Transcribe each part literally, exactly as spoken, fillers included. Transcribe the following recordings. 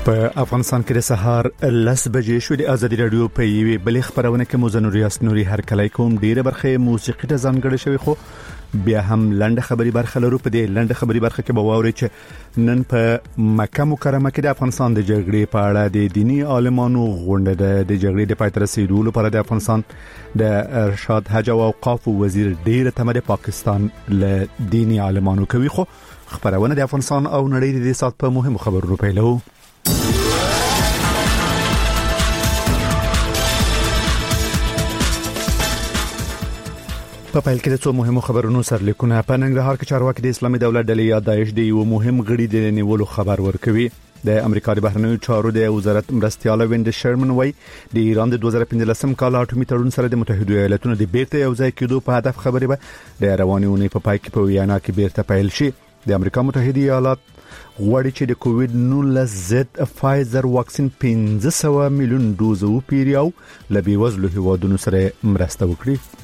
په افغانستان کې د سهار لس بجې شو. د ازادي رادیو په یوې بلې خبرونه کې موزنوري اسنوري هر کله کوم ډیره برخه موسیقي ته ځانګړې شوی، خو بیا هم لنډه خبري برخه لرو. په دې لنډه خبري برخه کې به واوري چې نن په مکه مکرمه کې د افغانستان د جګړې په اړه د دینی عالمانو غونډه ده. د جګړې د پای ته رسیدو لپاره د افغانستان د ارشاد حج او اوقاف وزیر ډیره تمه د پاکستان له دینی عالمانو کوي. خو خبرونه د افغانستان او نړۍ د سات په مهمو خبرونو پیلو. په پیل کې د څو مهمو خبرونو سرلیکونه. په ننګرهار کې چارواکي د اسلامي دولت ډلې یا داعش د یو مهم غړي د نیولو خبر ورکوي. د امریکا د بهرنیو چارو د وزارت مرستيال ویند شرمن وای د ایران د دوه زره پنځلسم کال اټومي تړون سره د متحده ایالاتونو د بیرته یوځای کېدو په هدف خبرې به د رواني اونۍ په پای کې په ویانا کې بیرته پیل شي. د امریکا متحده ایالات غواړي چې د کووډ نولس ضد فایزر واکسین پنځه سوه میلیون دوز وپیري او له بیوزلو هیوادونو سره مرسته وکړي.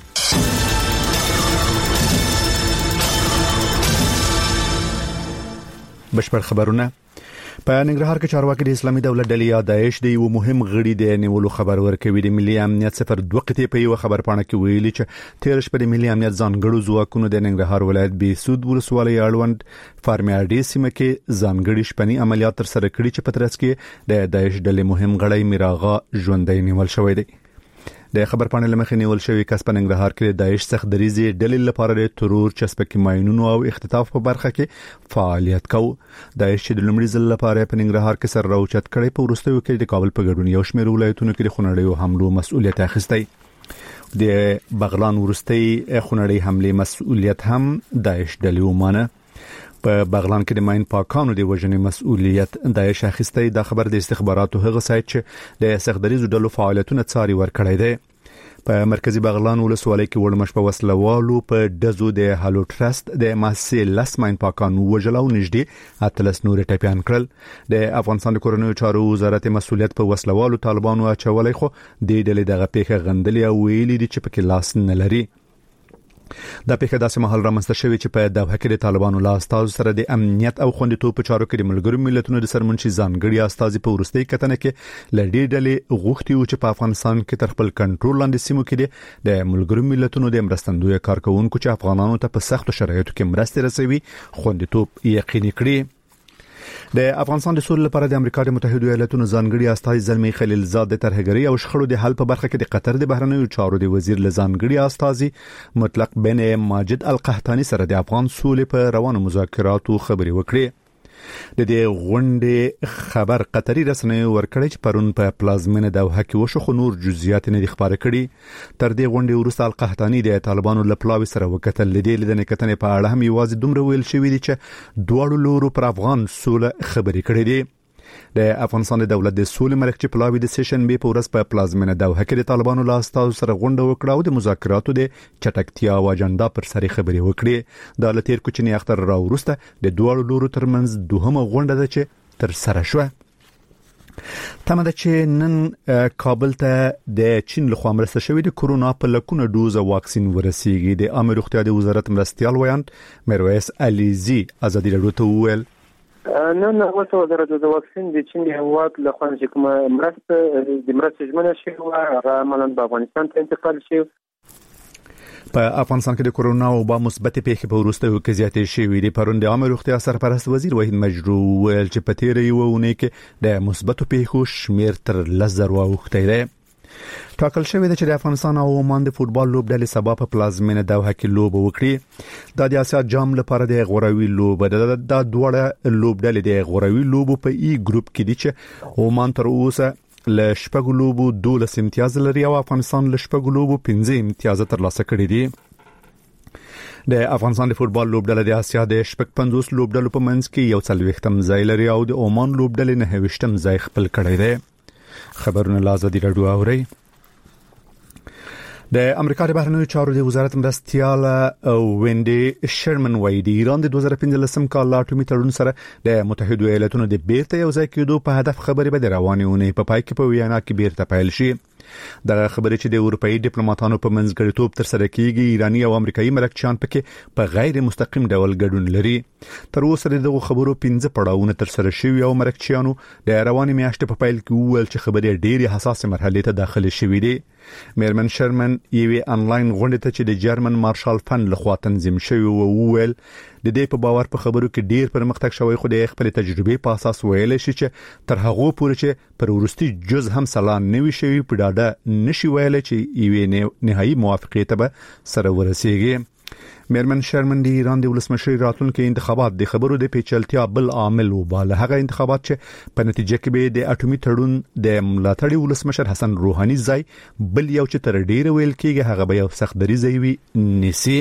بشپړ خبرونه. په ننګرهار کې چارواکي د اسلامي دولت ډلې یا داعش د یو مهم غړي د نیولو خبر ورکوي. د ملي امنیت صفر دوه قطې په یو خبر پاڼه کې ویلي چې تیر شپه د ملي امنیت ځانګړو ځواکونو د ننګرهار ولایت بیسود ولسوالۍ اړوند فارمیاډي سیمه کې ځانګړي شپني عملیات تر سره کړي چې په ترڅ کې د داعش ډلې مهم غړی میراغا ژوندۍ نیول شوی دی. د خبر پاڼې لمخې نیول شوی کس په ننګرهار کې د داعش څخه دریزي ډلې لپاره د ترور چسپکي ماينونو او اختطاف په برخه کې فعالیت کوي. داعش چې د لومړي ځل لپاره په ننګرهار کې سر راوچت کړي په وروستیو کې د کابل په ګډون یو شمېر ولایتونو کې د خونړیو حملو مسؤلیت اخیستی. د بغلان وروستي خونړی حمله مسؤلیت هم داعش ډلې ومانه. په بغلان کې د ماين پاکانو د وژنې مسؤلیت داعش اخیستی. د خبر د استخباراتو هغه سایت چې د سخدریزو ډلو فعالیتونه څاري ورکړی دی. په مرکزی بغلان ولسوالۍ کې ورمش په وسلوالو په دزو د هالو ټرست د ماسې لاس ماين پاکانو وژلو نږدې اتلس نور ټپيان کړل. د افغانستان د کورنیو چارو وزارت مسؤلیت په وسلوالو طالبانو اچولای، خو د ډلې دغه پیښه غندلې او ویلي دي چې پکې لاس نه لري. دا پیښه داسې مهال رامنځته شوې چې په دوحه کې د طالبانو لا استاذ سره د امنیت او خوندیتوب په چارو کې د ملګرو ملتونو د سرمنشي ځانګړي استاذ په ورستۍ کتنه کې لړډي ډلې غوښتي او چې په افغانستان کې تر خپل کنټرول لاندې سیمو کې د ملګرو ملتونو د مرستندوی کارکونکو چې افغانانو ته په سختو شرایطو کې مرسته رسوي خوندیتوب یقیني کړي. د افغانستان د سولې لپاره د امریکا د متحده ایالاتونو ځانګړي استازي زلمی خلیلزاد د ترهګرۍ او شخړو د حل په برخه کې د قطر د بهرنیو چارو د وزیر لزانګړي استازي مطلق بن ماجد القحطاني سره د افغان سولې په روانو مذاکراتو خبري وکړي. د دې غونډې خبر قطري رسنیو ورکړی چې پرون په پلازمینه دوحه کې وشو، خو نور جزئیات نه دي خبره کړي. تر دې غونډې وروسته القحطاني د طالبانو لپلاوي سره وکتل. لدې لیدنې کتنې په اړه هم یوازې دومره ویل شوی دی چې دواړو لورو پر افغان سوله خبري کړې دي. د افغانستان د دولت د سولې مرکزي پلاوی د سیشن بي په ورځ په پلازمینه دوحه کې د طالبانو لا استاذ سره غونډه وکړه او د مذاکراتو د چټکتیا او اجنډا پر سر خبري وکړي. د لتیر کوچنی اختر را ورسته د دوه لورو ترمنځ دوهمه غونډه ده چې تر سره شوه. تمه ده چې نن کابل ته د چین لخوا مرسته شوی د کورونا په لکونه دوز واکسین ورسیږي. د عامه روغتیا د وزارت مرستيال ویاند میرویس علیزی ازادي رادیو ته وویل نه نه وته وزارت د واکسین د چین هیواد له خوا چې کومه مرسته د مرسته ژمنه شوی و هغه عملاً په افغانستان ته انتقال شوی. په افغانستان کې د کورونا او با مثبت پیښې په وروستیو کې زیاتې شوې دي. پرون د عامه روغتیا سرپرست وزیر وحید مجروح ویل چې په تیرې یو ونې کې د مثبت پیښو شمیر تر لزر واوښتی دی. ټاکل شوی دی چې د افغانستان او عمان د فوتبال لوبډلې سبا په پلازمینه دوحه کې لوب وکړي. د اسیا جام لپاره د غوروي لوب د دوړه لوبډلې د غوروي لوب په ای ګروپ کې دي چې عمان تر اوسه ل شپږ لوبو دولس امتیاز لري او افغانستان ل شپږ لوبو پنځه امتیاز ترلاسه کړي دي. د افغانستان د فوتبال لوبډله د اسیا د شپږ پنځوس لوبډلو په منځ کې یو څلوېښتم ځای لري او د عمان لوبډلې نه هوښتم ځای خپل کړی دی. خبرونه لازم دي راډیو اوري. د امریکا د بهرنیو چارو د وزارت مرستيال ویند شرمن وای د ایران د دوه زره پنځلسم کال اټومي تړون سره د متحده ایالاتونو د بیرته یوځای کېدو په هدف خبرې به د رواني اونۍ په پای کې په ویانا کې بیرته پیل شي. دغه خبرې چې د اروپאי ډیپلوماټانو په منځګړیتوب تر سره کیږي ایرانی او امریکایي مرکچیان پکې په غیر مستقیم ډول ګډون لري. تر اوسه دغه خبرو پنځه پړاوونه تر سره شوي او مرکچیانو د رواني میاشتې په پیل کې وویل چې خبرې ډېری حساسه مرحله ته داخله شوې دي. میرمن شرمن یوې انلاین غونډې ته چې د جرمن مارشال فند لخوا تنظیم شوی و وویل د دې په باور په خبرو کې ډیر پرمختګ شوی خو د خپل تجربې په اساس ویل شي چې تر هغه پورې چې پر ورستي جز هم سلام نوي شوی په ډاډه نشي ویل چې یوې نهایی موافقه ته سره ورسیږي. میرمن شرمن د ایران د ولسمشر راتلونکي انتخابات د خبرو د پیچلتیا بل عامل وباله. هغه انتخابات چې په نتیجه کې به د اټومي تړون د ملاتړي ولسمشر حسن روحاني ځای بل یو چې تر ډیره ویل کېږي هغه به یو سخت دریځ وي نسی.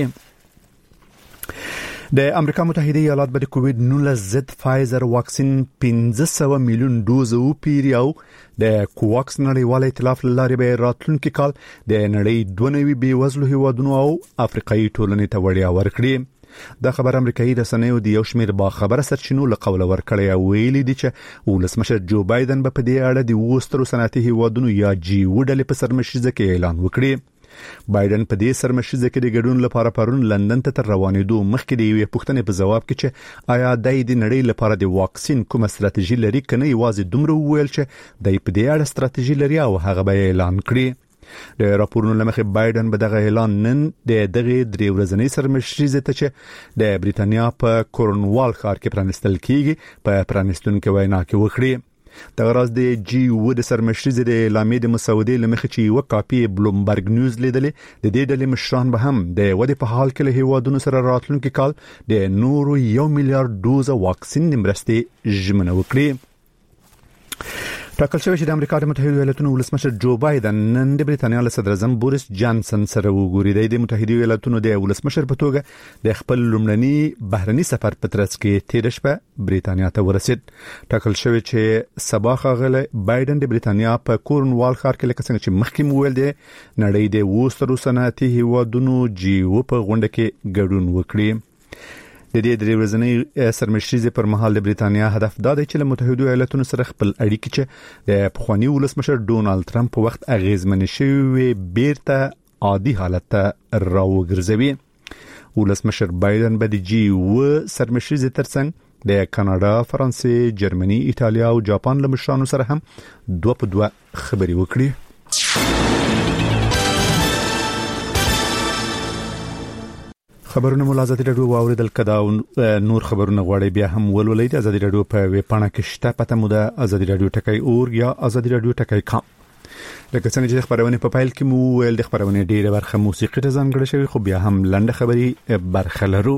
د امریکا متحده ایالات به د کووید نولس ضد فایزر واکسین پنځه سوه میلیون دوز او پیری او د کوواکس نړیوال ائتلاف لارې به راتلونکي کال د نړۍ دوه نوي بیوزلو هیوادونو او افریقایي ټولنې ته وړیا ورکړي. دا خبر امریکایي رسنیو د یو شمېر با خبره سرچینو له قوله ورکړی او ویلي دي چې ولسمشر جو بایدن به په دې اړه د وسترو صنعتي هیوادونو یا جی وډلې په سرمشيزه کې اعلان وکړي. بایدن په دې سرمشيزه کې د ګډون لپاره پرون لندن ته تر روانېدو مخکې د یوې پوښتنې په جواب کې چې آیا د دې نړۍ لپاره د واکسین کومه ستراتیژي لري کنه یوازې دومره وویل چې د په دې اړه ستراتیژي لري او هغه به اعلان کړي. د راپورونو لمخې بایدن به دغه اعلان نن د دغه درې ورځنۍ سرمشيزه ته چې د بریتانیا په کورنوال ښار کې پرانستل کیږي په پرانستونکو وینا کې وکړي. د غراز د جی و د سرمشيزه د اعلامیې د مسودې لمخې چې یو کاپی بلومبرګ نیوز لیدلې د دې ډلې مشران به هم د ودې په حال کې له هیوادونو سره راتلونکي کال د نورو یو میلیارډ دوز واکسین مرستې ژمنه وکړي. ټاکل شوی چې د امریکا د متحده ایالاتونو ولسمشر جو بایدن نن د بریتانیا له صدر اعظم بوریس جانسن سره وګوري. د متحده ایالاتونو د ولسمشر په توګه د خپل لومړني بهرني سفر په ترڅ کې تیر شپه بریتانیا ته ورسید. ټاکل شوی چې سبا خاغله بایدن د بریتانیا په کورنوال ښار کې لکه څنګه چې مخکې مو ویل دي نړۍ د وسترو صنعتي هیوادونو جی و په غونډه کې ګډون وکړي. د دې درې ورځنۍ سرمشيزه پر مهال د بریتانیا هدف دا دی چې له متحده ایالاتونو سره خپل اړیکې چې د پخوانی ولسمشر ډونالد ترامپ په وخت اغیزمن شوی بیرته عادي حالت ته راوګرځوي. ولسمشر بایدن به د جی و سرمشيزه ترڅنګ د کاناډا، فرانسې، جرمني، ایتالیا او جاپان له مشرانو سره هم دوه په دوه خبرې وکړي. خبرونه ملازمت راډیو واوریدل کدا نور خبرونه غواړي بیا هم ولولئ د ازادي راډیو په ویب پاڼه کې شته پته مو د ازادي راډیو ټکی اور یا ازادي راډیو ټکی کام. لکه څنګه چې خبرونه په فایل کې مو ویل د خبرونه ډیره برخه موسیقي ته ځانګړې شوی خو بیا هم لنډه خبري برخه لرو.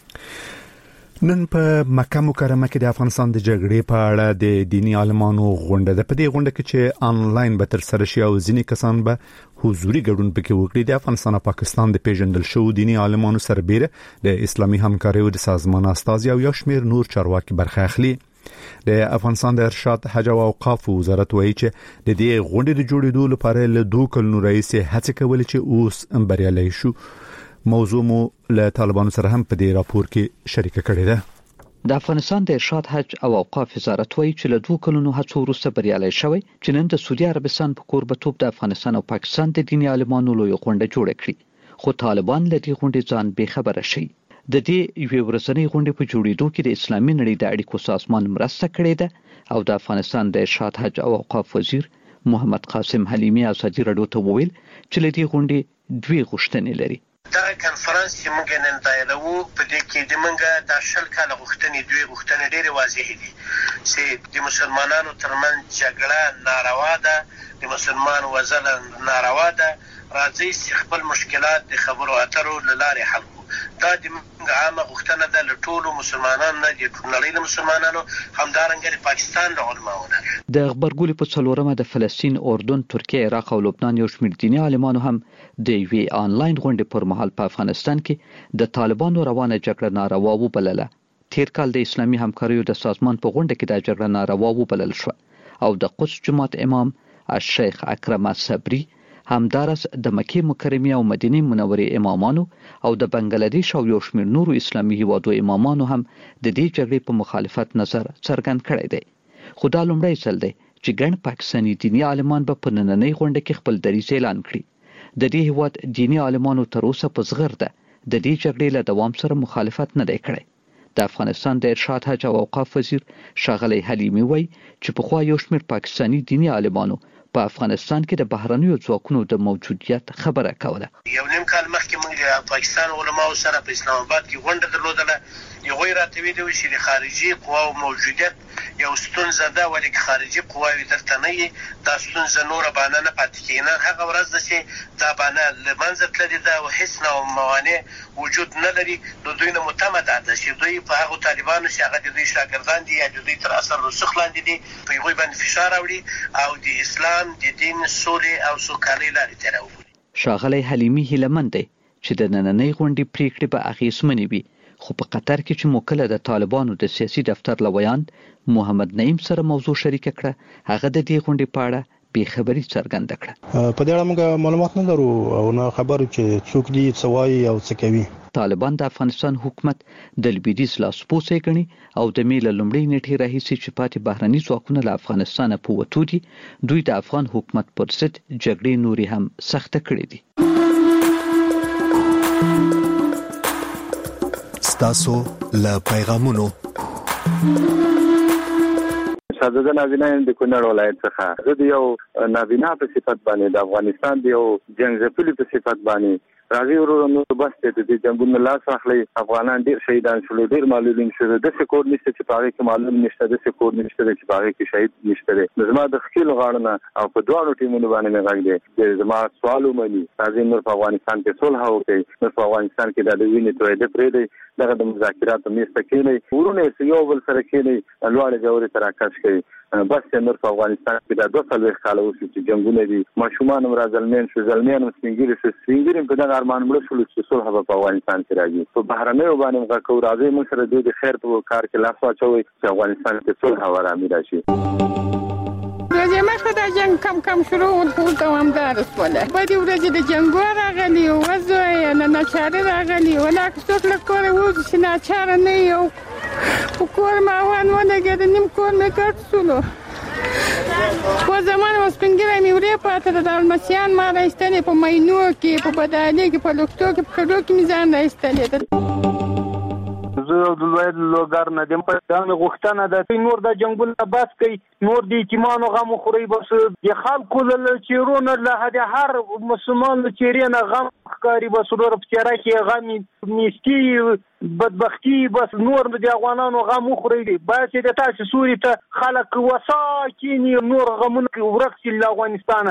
نن په مکه مکرمه کې د افغانستان د جګړې په اړه د دینی عالمانو غونډه ده. په دې غونډه کې چې انلاین به تر سره شي او ځینې کسان به حضوري ګډون پکې وکړي. د افغانستان او پاکستان د پیژندل شو دینی عالمانو سربېره د اسلامي همکاریو د سازمان استازي او یو شمېر نور چارواکي برخه اخلي. د افغانستان د ارشاد حج او اوقاف وزارت وایي چې د دې غونډې د جوړېدو لپاره له دوه کلونو راهیسې هڅې کولې چې اوس بریالي شو. موضوع مو له طالبانو سره هم په دې راپور کې شریک کړی ده. د افغانستان د ارشاد حج او اوقاف وزارت وایي چې له دوه کلونو هڅو وروسته بریالي شوی چې نن د سعودي عربستان په کوربتوب د افغانستان او پاکستان د دیني عالمانو لوی غونډه جوړه کړې خو طالبان له دې غونډې ځان بې خبره شي. د دې یوې ورځنۍ غونډې په جوړېدو کې د اسلامي نړۍ د اړیکو سازمان مرسته کړې ده او د افغانستان د ارشاد حج او اوقاف وزیر محمد قاسم حلیمی ازادي راډیو ته وویل چې له دې غونډې دوی غوښتنې لري. دا کنفرانس چې موږ نن دایلو په دې کې د موږ د شل کاله غوښتنې دوی غوښتنې ډېرې واضح دي چې د مسلمانانو ترمنځ جګړه ناروا ده، د مسلمان وژل ناروا ده. راځي چې خپل مشکلات د خبرو اترو له لارې حل کړو. دا د موږ عامه غوښتنه ده له ټولو مسلمانانو نه، د نړۍ له مسلمانانو، همدارنګه د پاکستان له علماو نه. د غبرګولي په څلورمه د فلسطین، اردن، ترکیه، عراق او لبنان یو شمېر دیني عالمانو هم د یوې آنلاین غونډې پر مهال په افغانستان کې د طالبانو روانه جګړه ناروا وبلله. تیر کال د اسلامي همکاریو د سازمان په غونډه کې د جګړه ناروا وبلل شو او د قدس جماعت امام الشیخ اکرم صبری همدارس د مکه مکرمه او مدینه منورې امامانو او د بنگلاديش او یو شمېر نورو اسلامي هیوادو امامانو هم د دې جګړې په مخالفت نظر څرګند کړی دی. خو دا لومړی ځل دی چې ګڼ پاکستاني دیني عالمان به په نننۍ غونډه کې خپل دریځ اعلان کړي. د دې هیواد دیني عالمانو تر اوسه په زغر ده د دې جګړې له دوام سره مخالفت نه دی کړی. د افغانستان د ارشاد حج او اوقاف وزیر ښاغلی حلیمي وایي چې پخوا یو شمېر پاکستاني دیني عالمانو په افغانستان کې د بهرنیو ځواکونو د موجودیت خبره کوله. یو نیم کال مخکې موږ د پاکستان علماو سره په اسلام آباد کې غونډه درلودله. یوه راته ویلي وو چې د خارجي قواو موجودیت یو ستونزه ده، ولې خارجي قواوې دلته نه وي دا ستونزه نوره بانه نه پاتې کېږي. نن هغه ورځ ده چې دا بانه له منځه تللې ده او هېڅ نوع موانع وجود نه لري. د دوی نه متمه ده چې دوی په هغو طالبانو چې هغه د دوی شاګردان دي یا د دوی تر اثر رسوخ لاندې دي په هغوی باندې فشار راوړي او د اسلام د دین سولې او سوکالۍ لارې ته راوبولي. ښاغلی حلیمي هیلهمند دی چې د نننۍ غونډې پریکړې به اغېزمنې وي، خو په قطر کې چې موکله د طالبانو د سیاسي دفتر لویاند محمد نعیم سره موضوع شریکه کړه، هغه د دې غونډې په اړه بې خبري څرګنده کړه. په دې اړه موږ معلومات نه لرو او نه خبرو چې څوک دي څه وایي او څه کوي. طالبان د افغانستان حکومت د لویدیځ لاسپوڅی ګڼي او د مې له لومړۍ نیټې راهیسې چې پاتې بهرني ځواکونه له افغانستانه په وتو دي، دوی د افغان حکومت پر ضد جګړې نورې هم سخته کړې دي. ستاسو له پیغامونو شاهزاده نابینا یم د کونړ ولایت څخه. زه د یو نابینا په صفت باندې د افغانستان د یو جنګ ځپلي په صفت باندې راځي ورو نو بس ته د جنگونو لاس اخلي. افغانان ډیر شهیدان شول، ډیر معلولین شول. د سکور نشته چې پاره کې معلوم نشته، د سکور نشته چې پاره کې شهید نشته. زما د خپل غاړه او په دوه ټیمونو باندې نه راغلی. زما سوال ومني راځي نور په افغانستان کې صلح وکړي، نور په افغانستان کې د وینې توې د پرې دی دغه د مذاکراتو میسته کېنی ورونه یو بل سره کېنی لوړې جوړې تراکش کوي. بس نور په افغانستان کې د دوه څلوېښت کاله اوسې چې جنګونه دي، ماشومان هم راځلمین شو، زلمیان هم سپینګیري شو، سپینګیري په دغه ارمان مړه شول چې صلح به په افغانستان کې راځي. په بهرنیو باندې موږ کوو راځي موږ سره دوی د خیر په کار کې لاس واچوي چې افغانستان کې صلح او ارامي راشي. ورځې مخکې دا جنګ کم کم شروع و ټول دوامداره شوله. بدې ورځې د جنګو راغلي، وضع یې نه ناچارې راغلي، ولاکه څوک له کوره ووځي چې ناچاره نه وي او په کور ماوان ولګېد، نیم کور مې ګډ شولو. په زمان و سپینګیری مې ورې پاته ده، د المسیان ما راایستلې په مینو کې، په بدالې کې، په لوکتو کې، په کډو کې مې ځان راایستلې ده. زه د لوی لوګر نه دم په ځان غوښتنه ده نور د جنگونو بس کوي، نور د یتیمانو غم خوري، بس د خلکو له چیرونو له هر مسلمان له چیرې نه غم ښکاري، بس ورور په چیرې کې غم میستی بدبختی، بس نور د افغانانو غم خوري. بس د تاسو سوري ته خلک وسا کینی نور غمونه ورک شي له افغانستانه.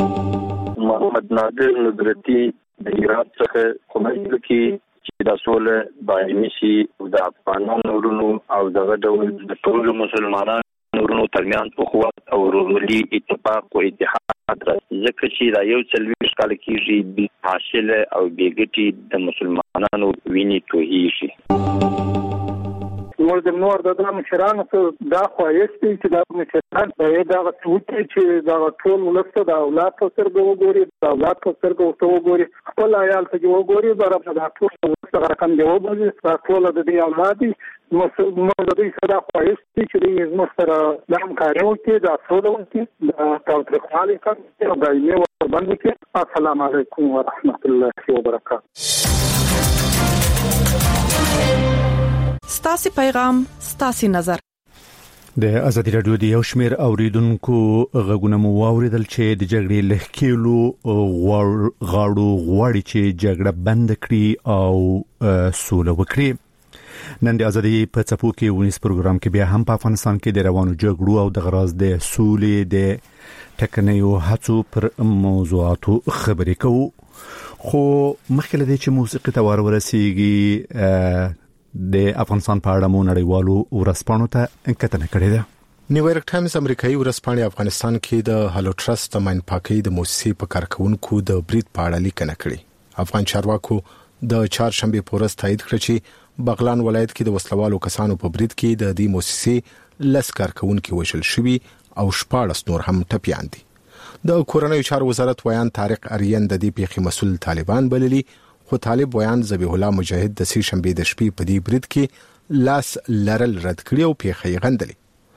محمد نادر نظرتی د ایران څخه کومه کې چې د سولې باندې شي د افغانانو ورونو او دغه ډول د ټول مسلمانانو ورونو ترمنځ اخوت او ورورولي اتفاق او اتحاد راځي، ځکه چې دا یو څلوېښت کال کېږي بې حاصله او بې ګټې د مسلمانانو وینې تویېږي. نور د نور د مشرانو دا خواهش دی چې دا مشران باید هغه څه وکړي چې دا ټول ولس ته د اولاد په سترګو وګوري، د اولاد په سترګو ورته وګوري، خپل عیال ته وګوري، دا ټول ورته رقم دی وبولي، دا ټول د دې اولاد دي. موږ د دوی سره خواهش دی چې دوی زموږ سره د همکاري وکړي، دا سوله وکړي، د تاوتریخوالي کم کړي او دایمي وربند کړي. السلام علیکم ورحمت الله وبرکاته. ستاسو پیغام ستاسو نظر. د ازادي رادیو د یو شمیر اوریدونکو غږونه مو واوریدل چې د جګړې لهکېلو غاړو غواړي چې جګړه بند کړي او سوله وکړي. نن د ازادي په څپو کې ونیس پروګرام کې بیا هم په افغانستان کې د روانو جګړو او د غراض د سولې د ټکنیو هڅو پر موضوعاتو خبرې کوو. خو مخکې له دې چې موسیقي ته ورسیږي د افغانستان په اړه مو نړیوالو ورسپانو ته کتنه کړې ده. نیویارک ټایمز امریکایي ورسپانې افغانستان کې د هالو ټرست د ماین پاکي د موسسې په کارکونکو د برید په اړه لیکنه کړې. افغان چارواکو د چهارشنبه پورس تایید کړ چې بغلان ولایت کې د وسلوالو کسانو په برید کې د دې موسسې لس کارکونکو وشل شوي او شپاړس نور هم ټپيان دي. د کورنیو چارو وزارت ویان طارق اریان د دې پیښې مسول طالبان بللي، خو طالب ویان ذبیح الله مجاهد د سې شنبه د شپې په دې برید کې لاس لرل رد کړی او پیښې غندلې.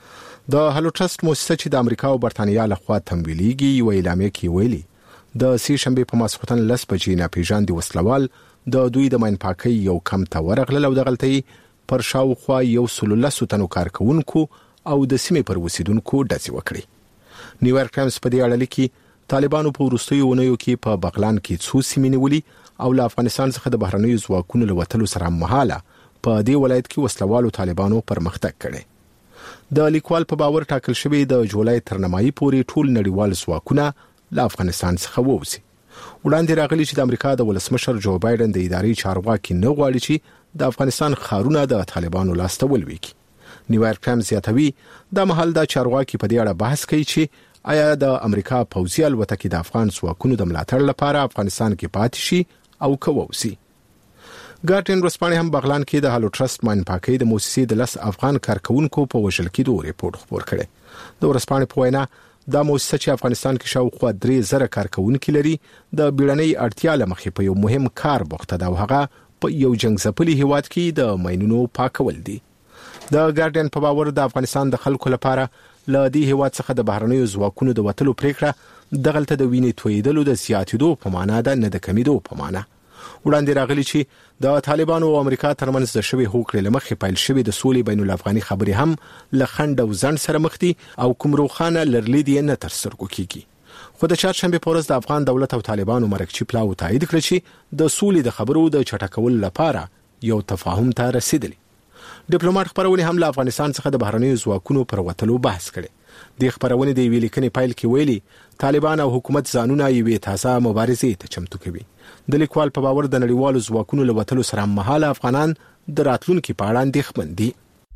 د هالو ټرست مؤسسه چې د امریکا او برتانیا لخوا تمویلېږي یو اعلامیه کې ویلي د سې شنبه په ماسختن لس بجې ناپېژاندي وسلوال د دوی د ماین پاکي یو کم ته ورغلل او د غلطۍ پر شاوخوا یو سل لسو تنو کارکونکو او د سیمې پر وسیدونکو ډزې وکړي. نیویارک ټایمز په دې اړه لیکي طالبانو په وروستیو ونیو کې په بغلان کې څو سیمې نیولې او له افغانستان څخه د بهرنیو ځواکونو له وتلو سره مهاله په دې ولایت کې وسلوالو طالبانو پرمختګ کړی. د لیکوال په باور ټاکل شوی د جولای تر نیمایي پورې ټول نړیوال ځواکونه له افغانستان څخه ووځي. وړاندې راغلی چې د امریکا د ولسمشر جو بایدن د ادارې چارواکي نه غواړي چې د افغانستان خارونه د طالبانو لاسته ولويږي. نیویارک ټایمز زیاتوي د محل د چارواکي په دې اړه بحث کوي چې آیا د امریکا پوځي الوتکې د افغان ځواکونو د ملاتړ لپاره افغانستان کې پاتې شي او کووسي. ګارډین ورځپاڼې هم بغلان کې د هالو ټرست ماین پاکي د موسسې د لس افغان کارکونکو په وژل کېدو ریپورت خبر کړي. د ورځپاڼې په وینا دا موسسه چې افغانستان کې شاوخوا درې زره کارکونکو لري د بیړنۍ اړتیا لمخې په یو مهم کار بوخته ده او هغه په یو جنگ ځپلي هیواد کې د ماینونو پاکول دي. د ګارډین په باور د افغانستان د خلکو لپاره له دې هیواد څخه د بهرنیو ځواکونو د وتلو پریکړه دغلته د وینې تویدلو د زیاتېدو په معنا ده نه د کمیدو په معنا. وړاندې راغلی چې د طالبانو او امریکا ترمنځ د شوی هوکړې لمخې پایل شوی د سولې بین الافغاني خبرې هم له خند او ځند سره مخ دي او کوم روخانه لرلید یې نه تر سترګو کیږي. خو د چهارشنبه په ورځ د افغان دولت او طالبانو مرکچی پلاو تایید کړ چې د سولې د خبرو د چټکول لپاره یو تفاهم ته رسیدلی. ډیپلوماټ خبرونه هم له افغانستان څخه د بهرنیو ځواکونو پر وتلو بحث کړي. د خبرونه د ویلي کني پایل کې ویلي طالبان او حکومت ځانونه یوې تازه مبارزې ته چمتو کوي. د لیکوال په باور د نړیوالو ځواکونو له وتلو سره مهاله افغانان د راتلونکو په اړه اندېښمن دي.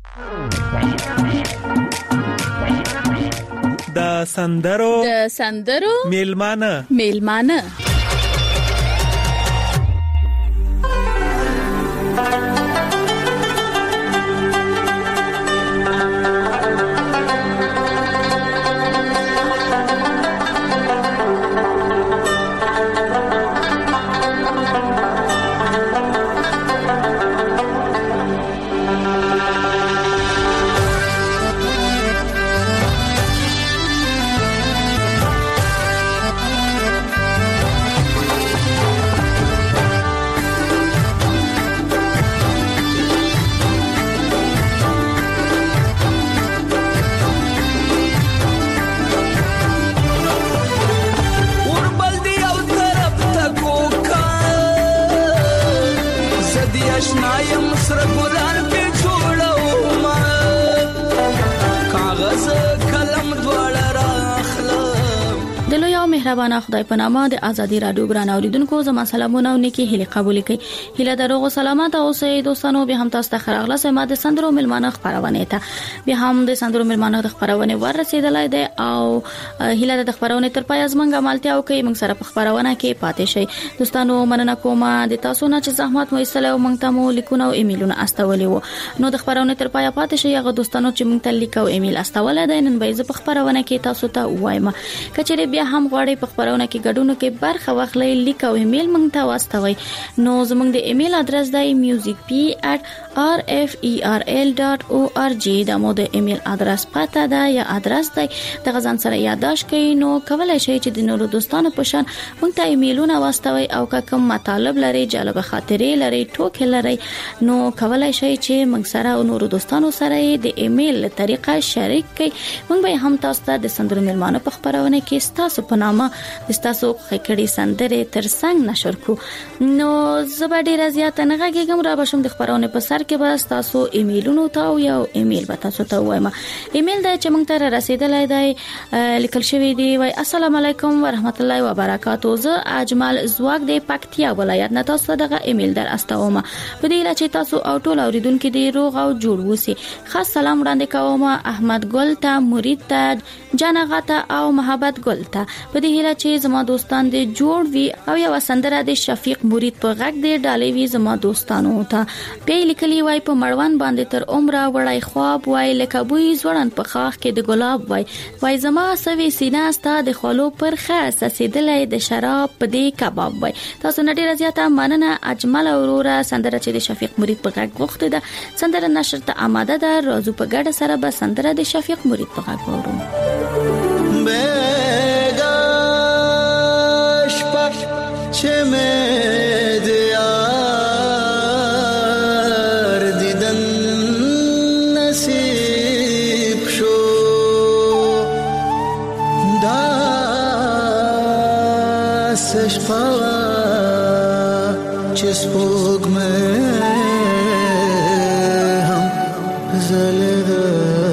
د سندرو د سندرو میلمانه میلمانه مهربانه خدای په نامه د ازادي رادیو ګران اوریدونکو زما سلامونه او نیکی هلي قبول کړئ. هله دروغ سلامات او سه دوستانو به هم تاسو ته خراغله سم د سندرو ملمانه خبرونه ته به هم د سندرو ملمانه د خبرونه ور رسیدلای دی او هله د خبرونه تر پای ازمنګ مالتیا او کوي موږ سره په خبرونه کې پاتې شي. دوستانو مننه کوم د تاسو نه چې زحمت مو ایستلو موږ ته مو لیکونه او ایمیلونه استولې وو. نو د خبرونه تر پای پاتې شي هغه دوستانو چې موږ ته لیکو ایمیل استولې دي نن به زه په خبرونه کې تاسو ته وایم. کچېره بیا هم غواړئ په خبرونه کې ګډون کې برخه واخلئ لیک او ایمیل موږ ته واستوي. نو زموږ د ایمیل ادرس دی music p at r f e r l dot org دا مو د ایمیل ادرس پته ده یا ادرس دی د غزان سره یاداش کړئ. نو کولای شئ چې د نورو دوستانو په شان موږ ته ایمیلونه واستوي او کوم مطالب لري جالب خاطرې لري ټوکې لري نو کولای شئ چې موږ سره او نورو دوستانو سره د ایمیل طریقه شریک کړئ. موږ به هم تاسو ته د سندرو ملمانه په خبرونه کې تاسو په نامه د تاسو خکړې سندره تر څنګ نشر کو. نو زبر ډیر زیات نه غږیږم را بشم د خبرونه په سر کې بس تاسو ایمیلونو ته او یو ایمیل به تاسو ته وایم. ایمیل د چې موږ ته رسیدلای دی لیکل شوی دی وای السلام علیکم ورحمت الله وبرکاتہ. زه اجمل زواګ د پکتیا ولایت نه تاسو دغه ایمیل در استوم په دې لاره چې تاسو او ټول اوریدونکو دی روغ او جوړ وسی. خاص سلام وړاندې کوم احمد ګل ته مرید ته جنغه ته او محبت ګل ته په دې هیله چې زما دوستان دې جوړ وي او یو سندره د شفیق مرید په غږ دې ډالې وي زما دوستانو ته. په لیکلي وای په مړوند باندې تر عمره وړای خواب وای لکه بوی زوړن په خاخ کې د ګلاب وای وای زما سوي سینا ستا د خلو پر خاص سیدلې د شراب په دې کباب وای. تاسو نه ډیر زیاته مننه اجمل اورورا سندره چې د شفیق مرید په غږ غوښته ده سندره نشر ته آماده ده. روزو په ګډه سره به سندره د شفیق مرید په غږ وورو. بیگاش پاک چه می دیار دیدن نصیب شو داستش پاوا چه سپوگ می هم زلده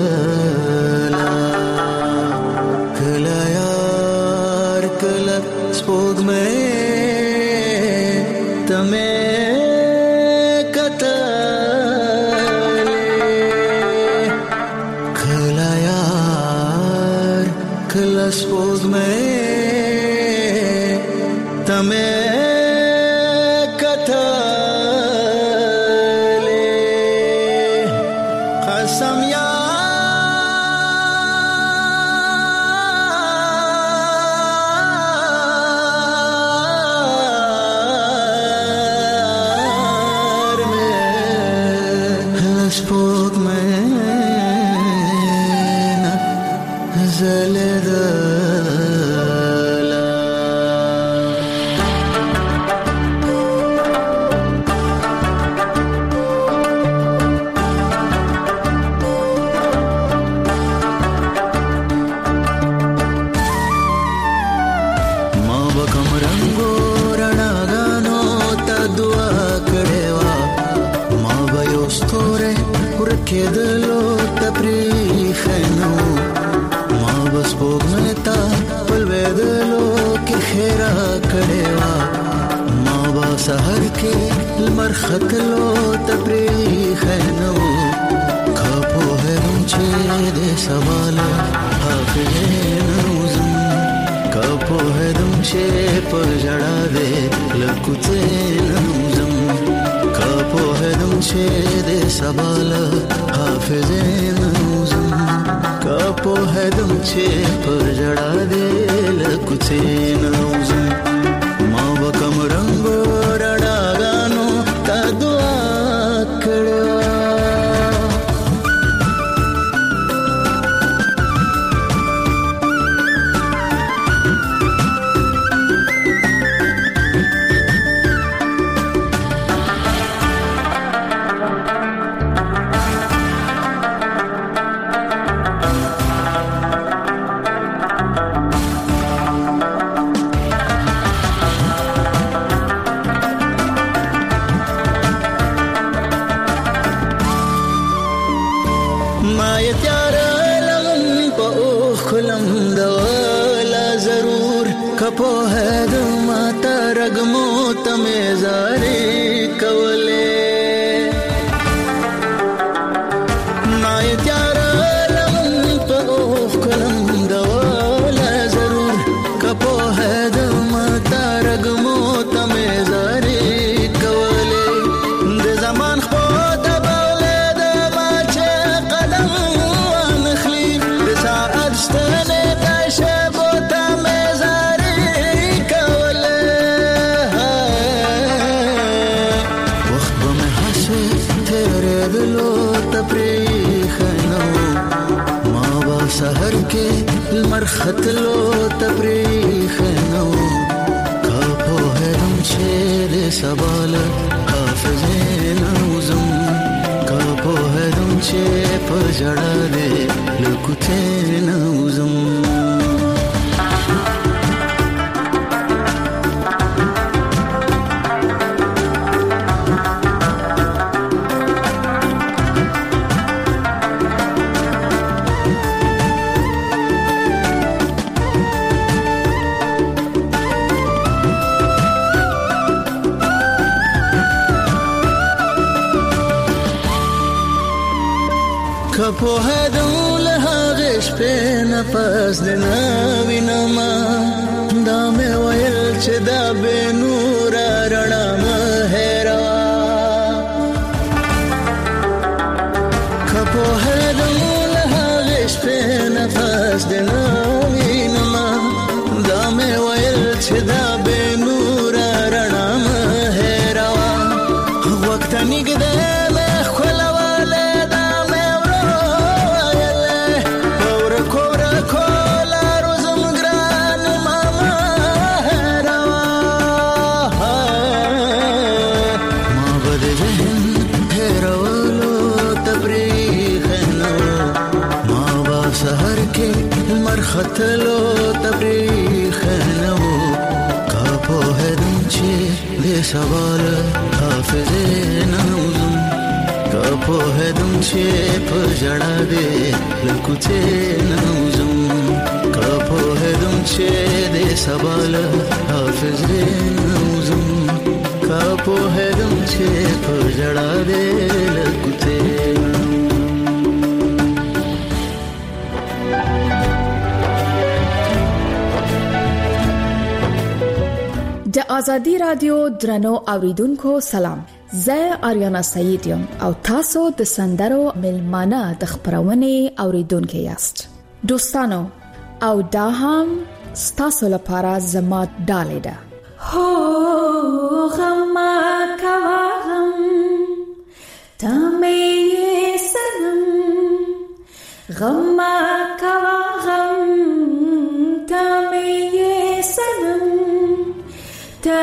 سحر کې لمر خطلو تبریخ نو خپو هرم چې د سوال حافظ نوزم خپو هرم چې په جړا دې لکوته نوزم خپو هرم چې د سوال حافظ نوزم خپو هرم چې په جړا دې لکوته نوزم ما وکم رنگو رڼاګانو تا دعا کړو کپو ہے دم تا رگمو تمه زاری کوله مای تیار لمن په اوخ کلم دولا ضرور کپو ہے دم تا رگمو تمه زاری کوله د زمان خو د بوله د ماچه قدم ونخلی د ساعت ستنه کاشه سحر کې لمر خطلو تبریخ نو کاپو هرم چې د سوال حافظ نوزم کاپو هرم چې په جړا دې لکوته نوزم په هدول هغه شپه نفس د نوینما چې دا به نور رڼا مهرا کپو هدم له غش په نفس د نوینما دا مې ویل چې دا به نور رڼا مهرا وخت نګده خطلو تبریخ نو کا په هدم چې د سوال حافظ نوزم کا په هدم چې په جړا دې لکوته نوزم کا په هدم چې د سوال حافظ نوزم کا په هدم چې په جړا دې لکوته د ازادي رادیو درنو اوریدونکو سلام، زه آریانا سعید یم او تاسو د سندرو ملمانه د خبرونه اوریدونکو یاست. دوستانو او دا هم ستاسو لپاره زما ډالې ده. هو غم کوا غم تمه سنم غم کوا غم تمه سنم تا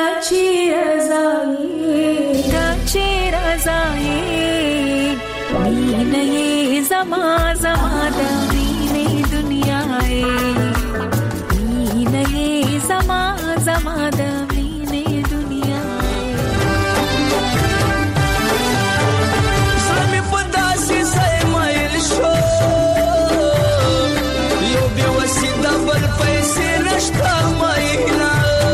چیرزایی تا چیرزایی وینه زما زما دینه دنیای وینه زما زما دینه دنیای زمي پداسي سای مایل شو یو به وسیدا بل پیسې رشتہ ماینا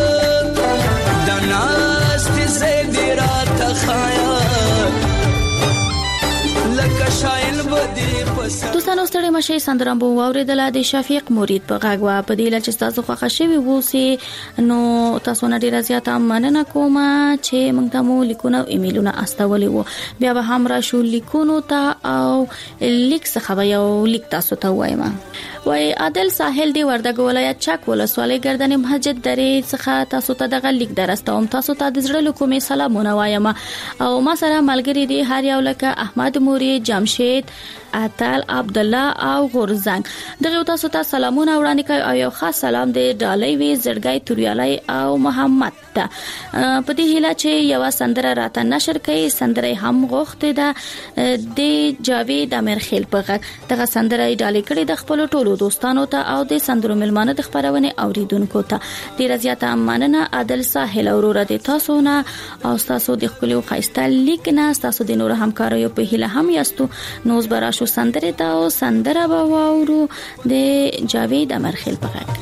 دوستانو ستړي مشه سندرم بو اوریدل د شفیق مرید په غاغوا په دی لچ تاسو خوښ شوی وو سي نو تاسو نه ډیر زیاته مننه کوم چې موږ ته مو لیکونه او ایمیلونه استولې وو بیا به هم را شو لیکونو ته او لیک څخه یو لیک تاسو ته وایم. وای عادل ساحل دی وردګ ولایت چک ولسوالۍ ګردنې مسجد درې څخه تاسو ته دغه لیک درستوم. تاسو ته د زړه لکومې سلامونه وایم او ما سره ملګری دی هر یو لکه احمد موري، جمشید، اتل، عبد الله او غورزنګ. دغه تاسو ته سلامونه وړاندې کوي او یو خاص سلام دی ډالۍ وی زړګي توریالای او محمد ته په دې هیله چې یو سندره راته نشر کوي. سندره هم غوښته ده د جاوید امرخیل په غږ. دغه سندره ډالۍ کړي د خپل ټولو دوستانو ته او د سندرو ملمانه د خبرونه اوریدونکو ته. ډیر زیاته مننه عادل ساحل اورور د تاسو نه او تاسو د خپل خاصه لیک نه تاسو د نور همکارو په هیله هم یاستو. نوز برا شو سندره تا او سندره با واورو د جاوید امرخیل په غږ.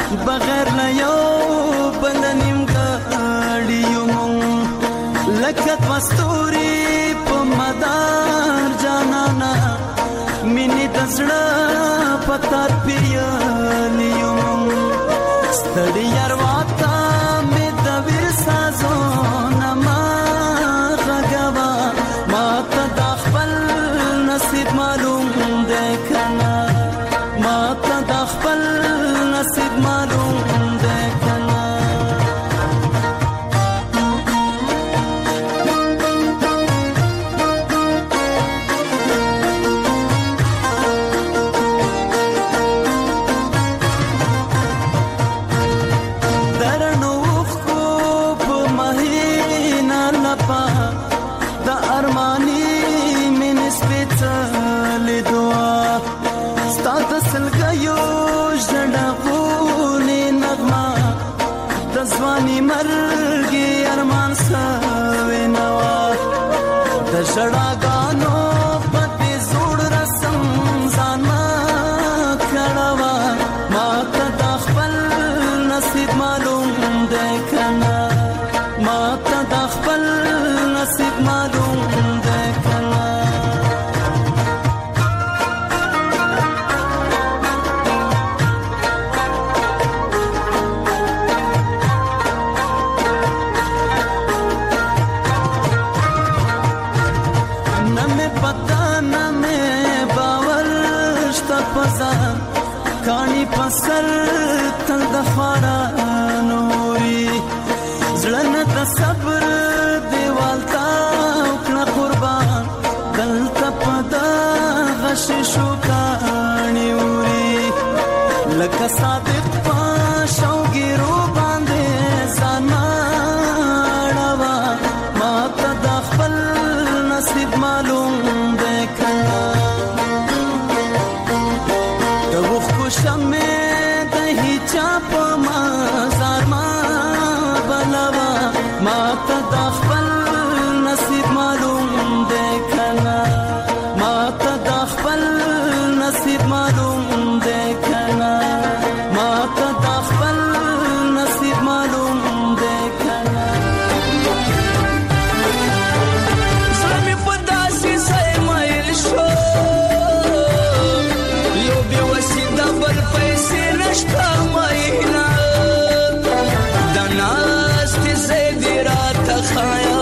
بغیر لا یو بل نیمګړی یو لکه مستوري په مدار جانانا مینې د زړه پتار پیالیو ستړي یارواتا مې د ویر سازونه ما غږوا ما ته د خپل نصیب معلوم دی کنه ما ته د خپل نصیب معلوم دی کنه ځواني مرګي ارمان سوي نوا د شړاګانو پته زوړ رسم ځان ما کړوا ما ته د خپل نصیب معلوم دی کنه ما ته د خپل نصیب معلوم دی کنه کانی پسر تل د خارا نوري زړه د صبر دیوال تا کړه قربان دلته پدا غش شو کانی وري لکه صادق پښوګرو باندې زناړوا ما ته د خپل نصیب معلوم دی کنه شمه د هیچا په مزار ما بلوا ما ته د خپل نصیب معلوم دی کنه ما ته د خپل نصیب معلوم دی کنه ما ته د خپل نصیب معلوم دی کنه سمې په داسې ځای مایل شو یو بې وسیله بل پیسې نشته ماینا د ناستې ځای دې راته ښایه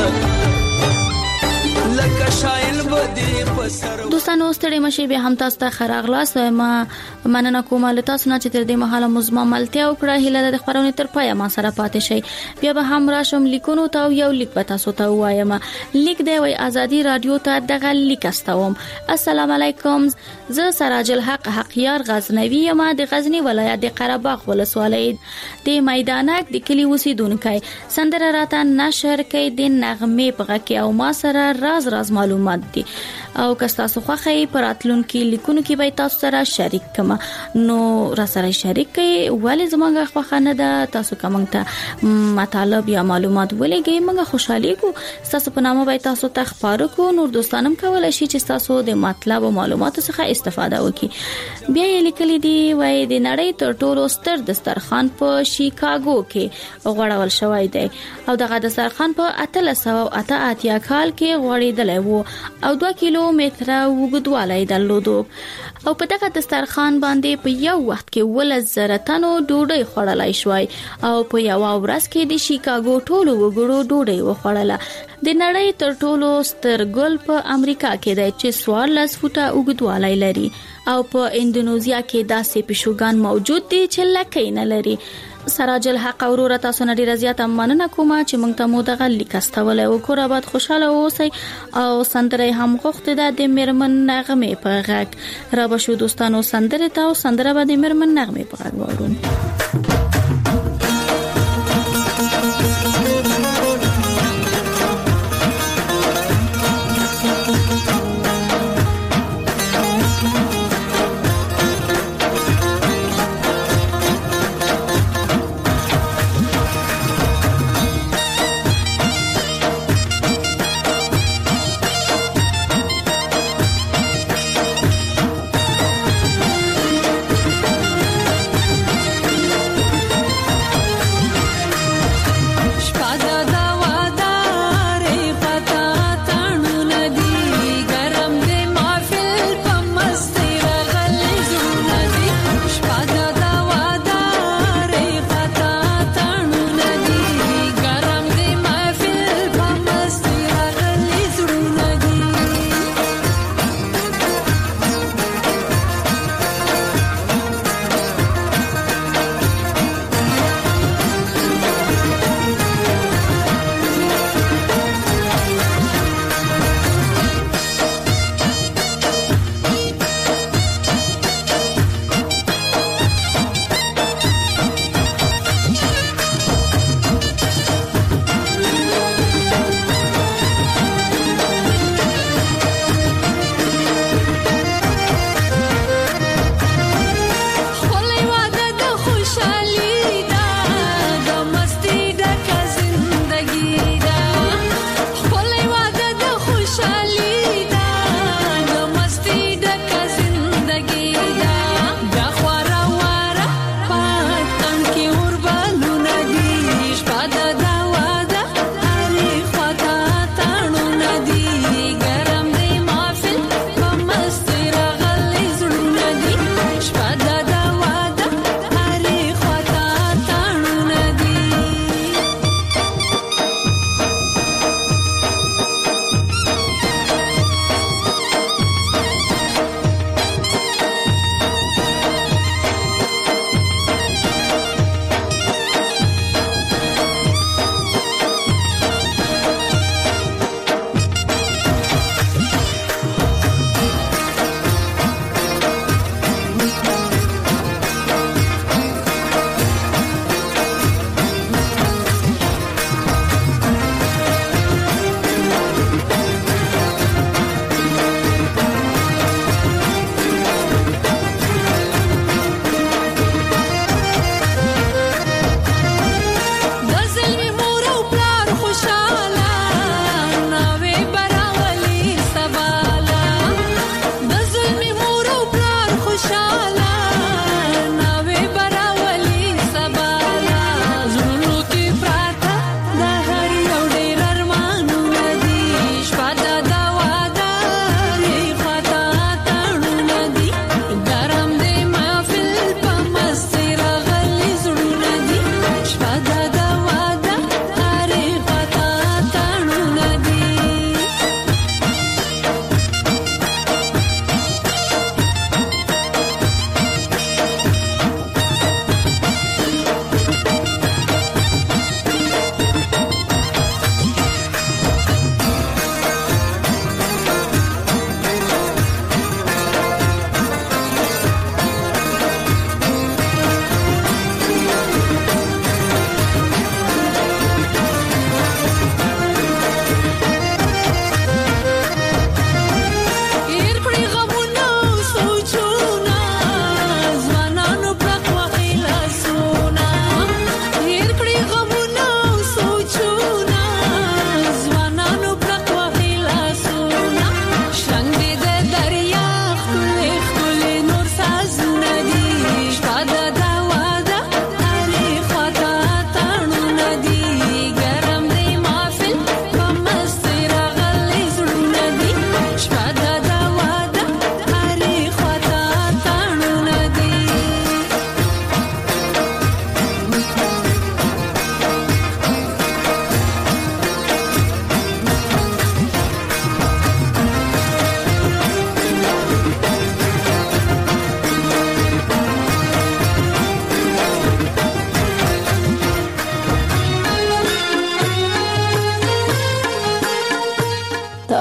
لکه شایل به دې په سر دوستانو ستړي مشي به هم تاسو ته خراغلاس ما مننه کوم له تاسو نه چې تر دې مهاله مزما ملتیا وکړه هله د خبرونه تر پای ما سره پاتې شي بیا به هم راشم لیکونو ته یو لیک به تاسو ته وایم لیک دی وای ازادي رادیو ته دغه لیک استوم السلام علیکم زه سراج الحق حقیار غزنوی یم د غزنی ولایت د قرهباغ ولسوالۍ د میدانک د کلی اوسیدونکو سندره راته نشر کوي د نغمه په کې او ما سره راز راز معلومات دي او که تاسو خوښي پراتلونکو لیکونو کې به تاسو سره شریک کما نو را سره شریک کړئ ولې زمونږ خوښنه ده تاسو کوم ته مطالب یا معلومات ولګي موږ خوشحالي کو تاسو په نامه به تاسو ته خبرو کو نور دوستانم کولای شي چې تاسو د مطلب او معلوماتو څخه استفاده وکړي بیا یې لیکلي دی وای د نړۍ تر ټولو ستر دسترخوان په شیکاګو کې غوړول شوی دی او دغه دسترخوان په اتلس سوه اته اتیا کال کې غوړېدلی وو او دوه کیلو متره وګدوالی درلودو او په دغه دسترخوان باندې په یو وخت کې ولس زره تنو ډوډۍ خوړلای شوی او په یو ورځ کې د شیکاګو ټولو وګړو ډوډۍ وخوړله د نړۍ تر ټولو ستر ګل په امریکا کې دی چې څوارلس فوټه اوږدوالی لري او په اندونیزیا کې داسې پیشوګان موجود دي چې لکۍ نه لري سراج الحق اورور تاسو نه ډیر زیات مننه کوم چې موږ ته مو دغه لیکستول او کور آباد خوشاله اوسئ او سندره هم غوښته ده د مرمن نغمه په غږ را بشو دوستانو سندره ته او سندره به د مرمن نغمه په غږ وورو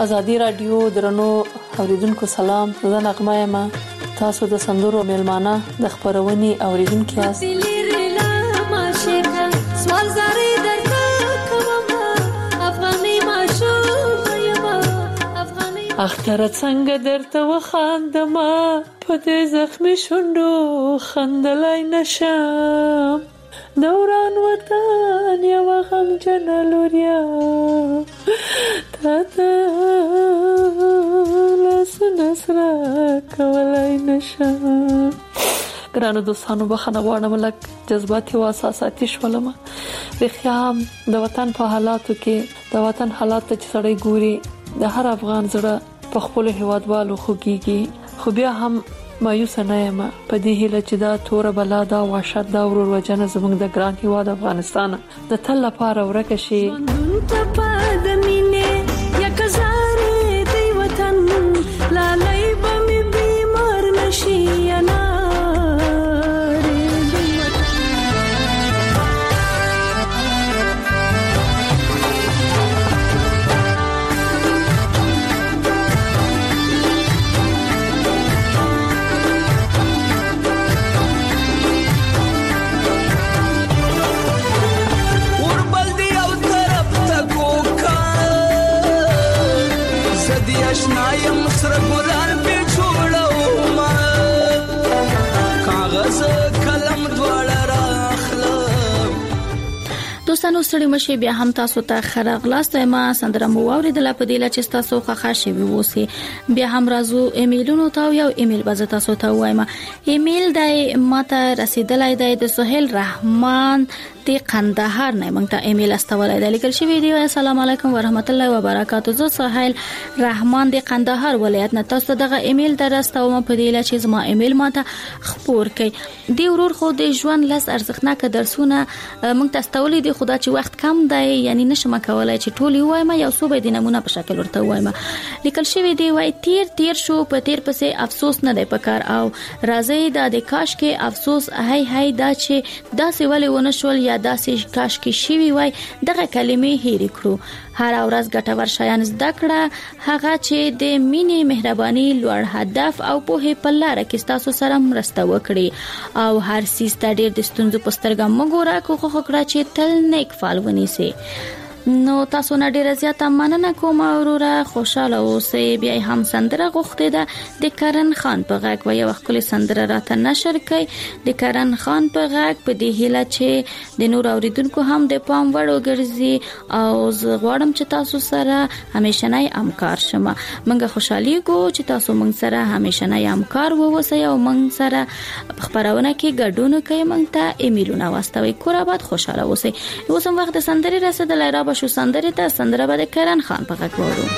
ازادي رادیو درنو اوریدونکو سلام، زه نغمه یم. تاسو د سندرو میلمانه د خبرونې اوریدونکو یاست. سوال زری درته کوم افغاني ماشوم یم افغاني اختر څنګه درته وخاندم په دې زخمي شونډو خندلای نشم. دوران وطن یا غم جنلوریا تاته لاس نسرا کولای نشم. ګرانو دوستانو بخښنه غواړم لکه جذباتي او احساساتي شولم. رخیام د وطن په حالاتو کې د وطن حالات ته سړی ګوري د هر افغان زړه په خپل هیوادوالو خوږيږي، خو بیا هم مایوس نه یم په دې هیله چې دا تور بلا دا وحشت دا ورور وجنه زموږ د ګران هیواد افغانستان د تل لپاره ورکه شي. دوستانو ستړي مشه بیا هم تاسو ته خراغلاست ما سندره مو اوریدله په دې لچ تاسو خخ شوي وسی بیا هم رازو ایمیلونو ته یو ایمیل باز تاسو ته وایم. ایمیل دای ماته رسیدلای دی د سهیل رحمان د قندهار نه مونږ ته ایمیل استولای دی لیکل شوی دی. السلام علیکم ورحمت الله وبرکاتہ. زه سهیل رحمان د قندهار ولایت نه تاسو دغه ایمیل درستوم په دې لچ زما ایمیل ماته خبر کړي دی ورور خو د ژوند لس ارزښتناک درسونه مونږ ته استولې دي خدا چې وخت کم دی یعنی نشم کولای چې ټول وایم یو څو به د نمونه په شکل ورته وایم. لیکل شوی دی وای تیر تیر شو په تیر پسې افسوس نه دی پکار او راځي دا د کاش کې افسوس هاي هاي دا چې دا سیول ونه شول یا دا سې کاش کې شوی وای دغه کلمې هېری کړو. هر ورځ ګټور شیان زده کړه هغه چې د مینې مهرباني لوړ هدف او په پلاره کې تاسو سره مرسته وکړي او هر سیس ته ډېر د ستونزو په سترګه مګوره کوخه کړه چې تل نیک فال ونیسي. نو تاسو نه ډیره زیاته مننه کوم اوروره خوشاله اوسئ. بیا هم سندره غوښته ده د کرن خان په غږ و یو خپل سندره راته نشر کړي د کرن خان په غږ په دې هیله چې د نور اوریدونکو هم د پام وړ وګرځي او زه غواړم چې تاسو سره همیشه نه همکار شم. منګه خوشحالي کو چې تاسو موږ سره همیشه نه همکار ووسئ او موږ سره خبرونه کې ګډون کوي. موږ ته ایمیلونه واستوي. کور آباد خوشاله اوسئ. اوس هم وخت سندري رسیدلای را شو سندره ته سندره به کرن خان په غږ وورو.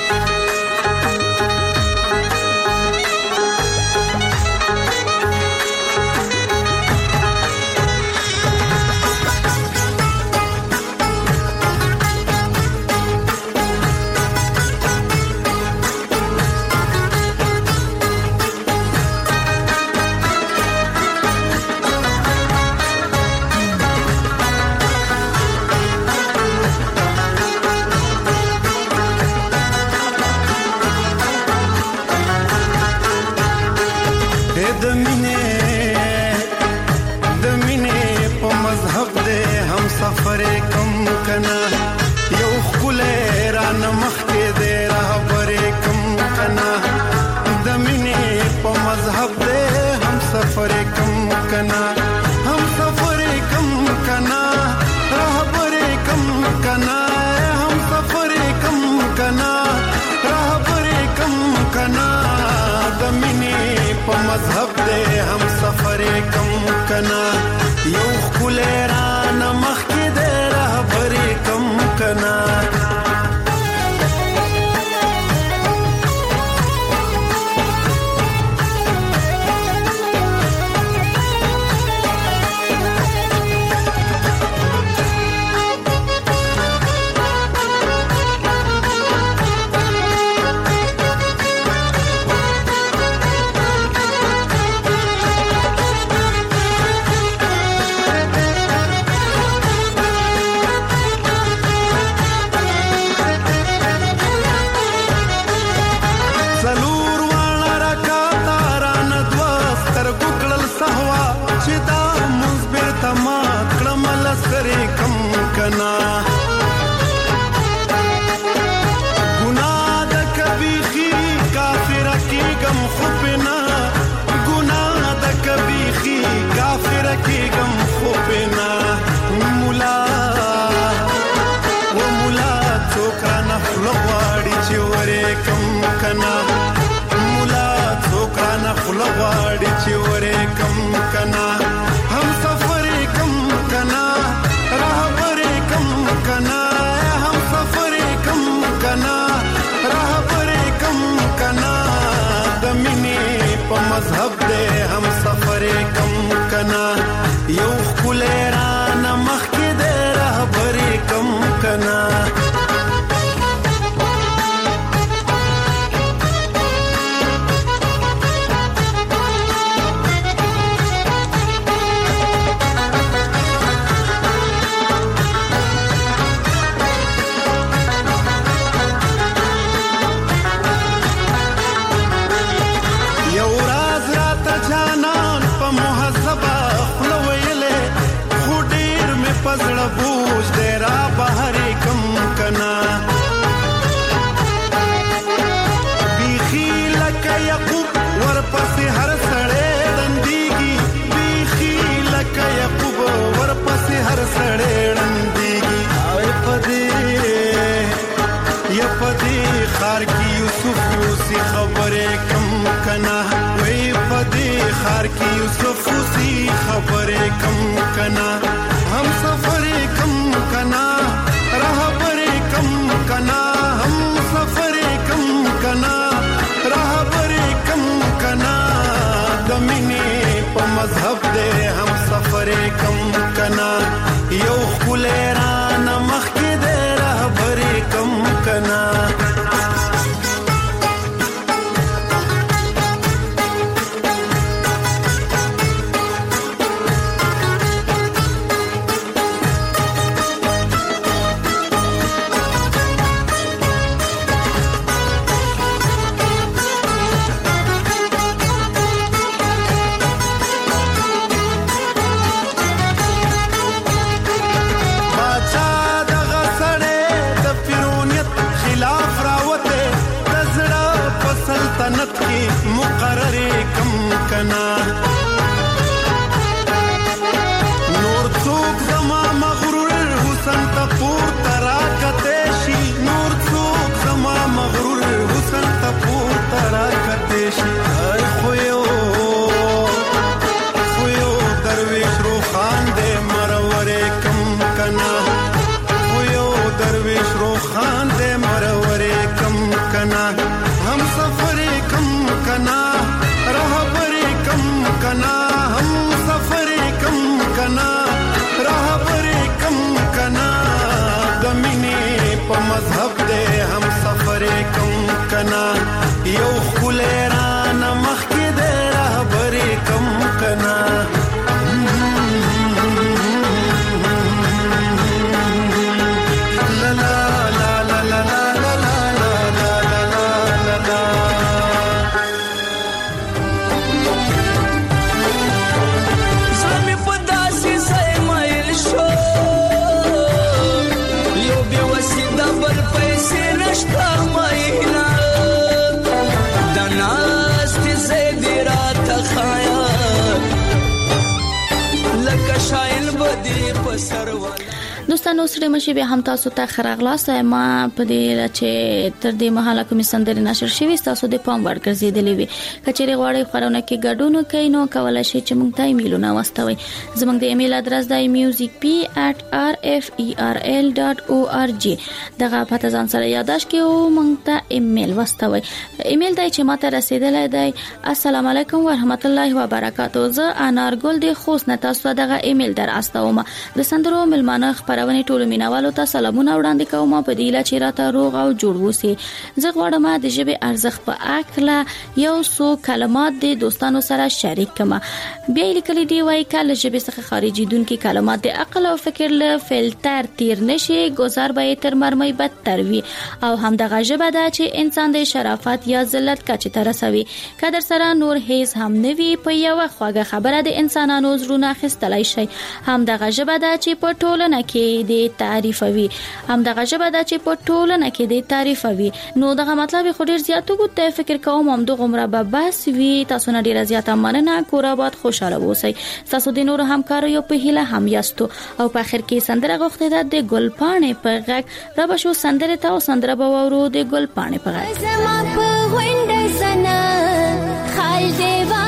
مذهب دې هم سفر کم کنا یو خلران مخ کې دې رهبر کم کنا مقرر کم کنا نور څوک زما مغرور حسن ته پور ترا کته شي نور څوک زما مغرور حسن ته پور ترا کته شي خو یو خو یو درویش روخان دې مرور کم کنا خو یو درویش روخان دې مرور کم کنا हम सफर कम कना रहबर कम कना हम सफर कम कना रहबर कम कना दमिने प मذहब दे हम सफर कम कना यो खुलेरान मख के दे रहबर कम कना ला ला ला ला ला ला دوستانو سره مشي به هم تاسو ته خراغلاسه ما په دې چې تر دې مهاله کوم سندري نشر شوي تاسو د پام ور ګرځیدلې وي کچېری غواړي خبرونه کې ګډون کوي نو کولای شئ چې موږ ته ایمیلونه واستوي زموږ د ایمیل ادرس د music p at r f e r l dot org دغه پته ځان سره یاداش کې او موږ ته ایمیل واستوي ایمیل دای چې ماته رسیدلې دی السلام علیکم ورحمت الله وبرکاتو زه انارګل د خوست نه تاسو دغه ایمیل در استوم د سندرو ملمانه خبرونه ټول مینوالو ته سلامونه وړاندې کوم په دې لا چې راته روغ او جوړ وسی زه غواړم د ژبه ارزښت په اکله یو څو کلمات د دوستانو سره شریک کما بیا لیکل دی وای کله ژبه څخه خارجي دن کې کلمات د عقل او فکر له فلټر تیر نشي گزار به تر مرمۍ بدتر وي او هم دغه ژبه دا چې انسان د شرافت یا ذلت کچې ته رسوي کدر سره نور هیڅ هم نوي په یو خواږه خبره د انسانانو زړونه خستلای شي هم دغه ژبه دا چې په ټولنه کې د تعریفوي هم دغه ژبه دا چې په ټولنه کې د تعریفوي نو دغه مطلب خو ډیر زیات وګته فکر کوم هم دغه عمره به بس وی تاسو نه ډیر زیات مننه کور آباد خوشاله اوسئ تاسو د نور همکارو یو په هله هم یاستو او په اخر کې سندره غوښته ده د ګلپانې په غږ را بشو سندره ته او سندره به ورو د ګلپانې په غږ زما په وینډ سنا خال دیوا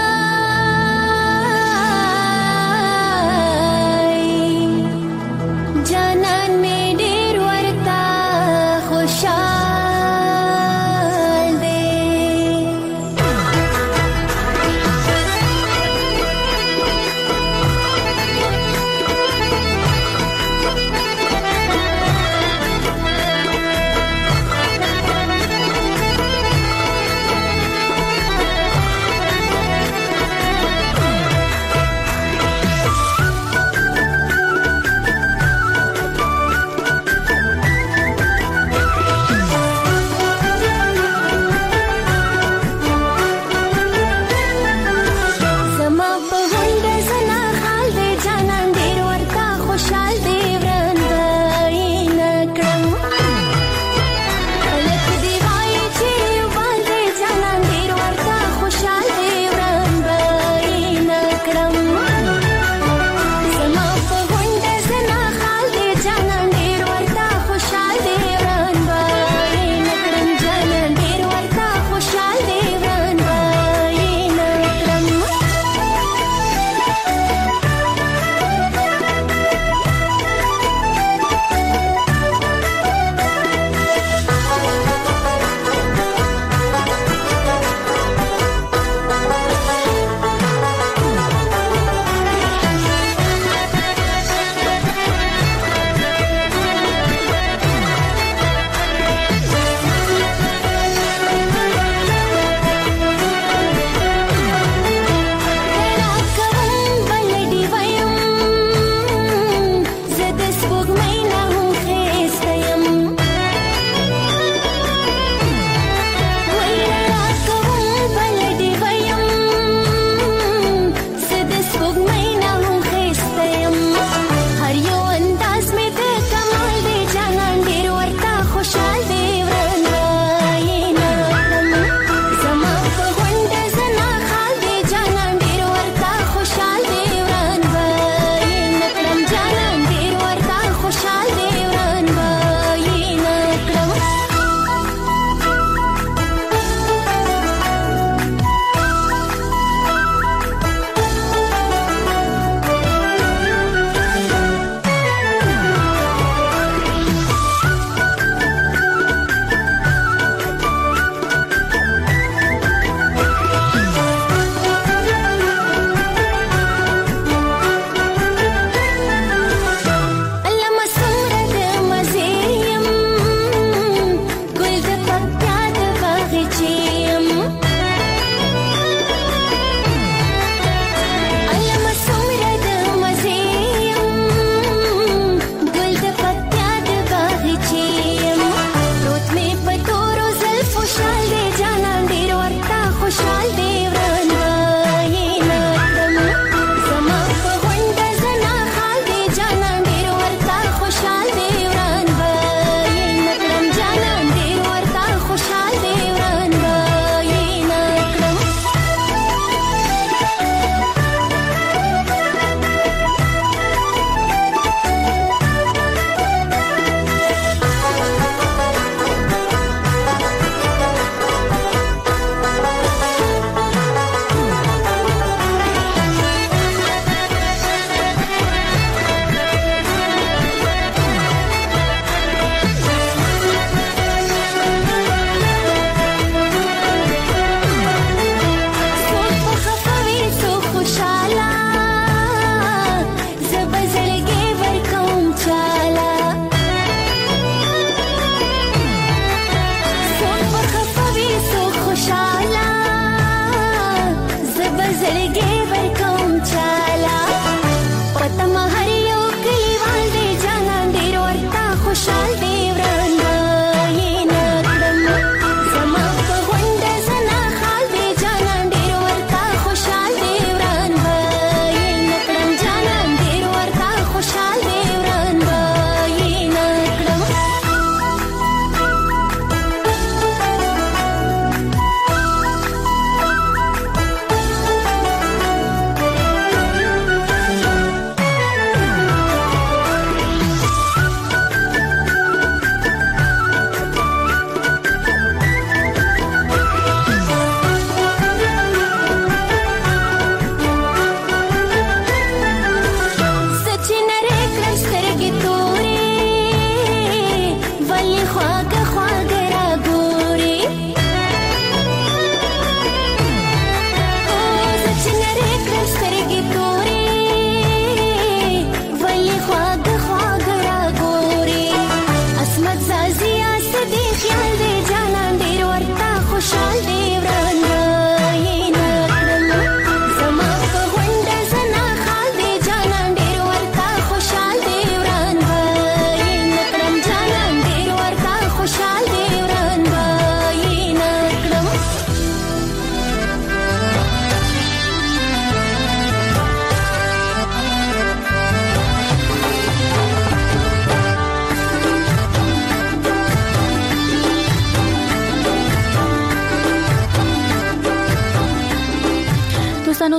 جانان می ډیر ورتا خوشال دی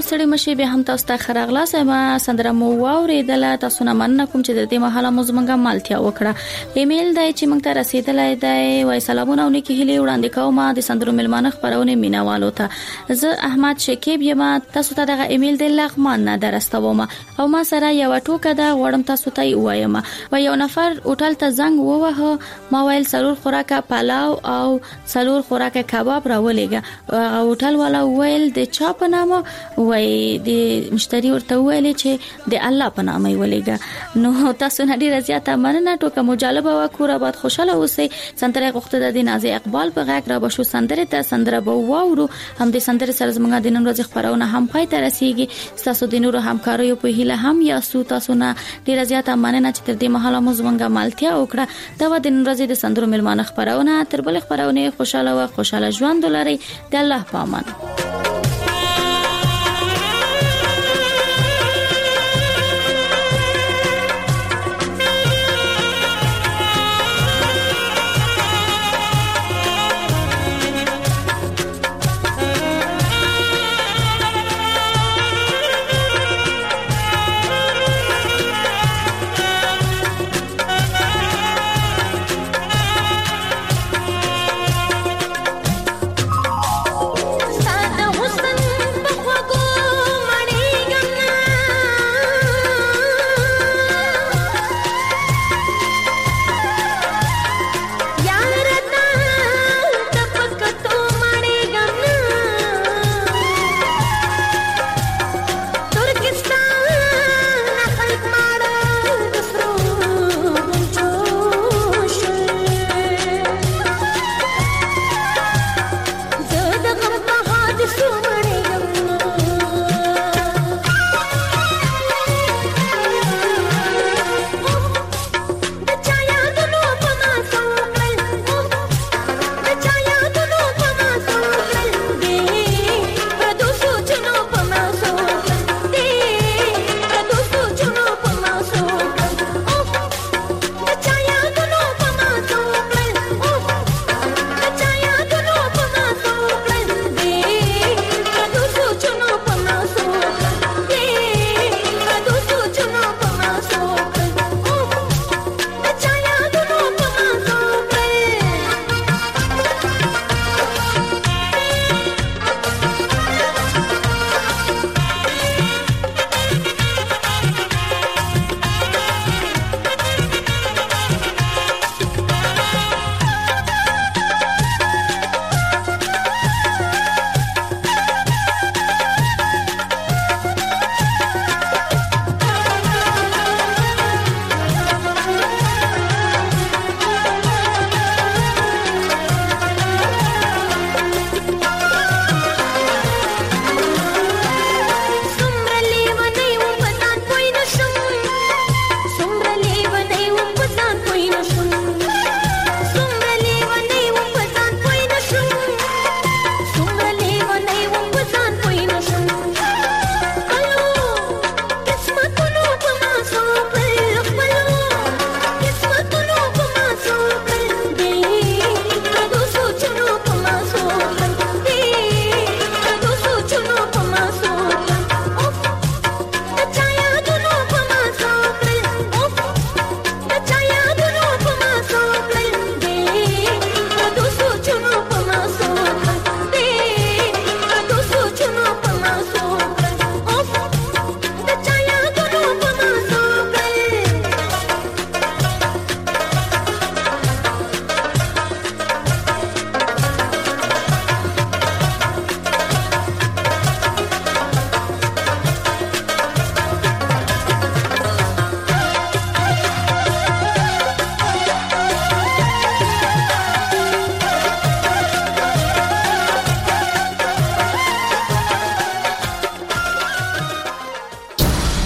ستړي مشي به هم تاسو ته خراغلا سم سندره مو واوریدله تاسو نه من کوم چې د دې مهاله مزمنګه مالتیا وکړه ایمیل دی چې موږ ته رسیدلای دی وای سلامونه ونی کې هلي وړاندې کوم د سندرو ملمانه خبرونه مینوالو ته زه احمد شکیب یم تاسو ته دغه ایمیل د لغمان نه درستوم او ما سره یو ټوکه دا وړم تاسو ته وایم و یو نفر هوټل ته زنګ ووهه ما ویل سرور خوراکه پلاو او سرور خوراکه کباب راولېګه هوټل والا ویل د چا په نامه وای د مشتری ورته ویل چې د الله په نامه ولېګا نو تاسو نه ډیر زیاته مننه ټوکه مجالبه وکړه بعد خوشاله اوسئ سندره غوښته د نازي اقبال په غاک را بشو سندره ته سندره به واورو هم د سندره سره زمونږ د نن ورځې خبرونه هم پای ته رسیږي تاسو د نورو همکاریو په هیله هم یاسو تاسو نه ډیر زیاته مننه چې تر دې مهاله مزمنګه مالتیا وکړه دا و د نن ورځې د سندرو ملمانه خبرونه تر بل خبرونه خوشاله او خوشاله ژوند ولرئ د الله په امان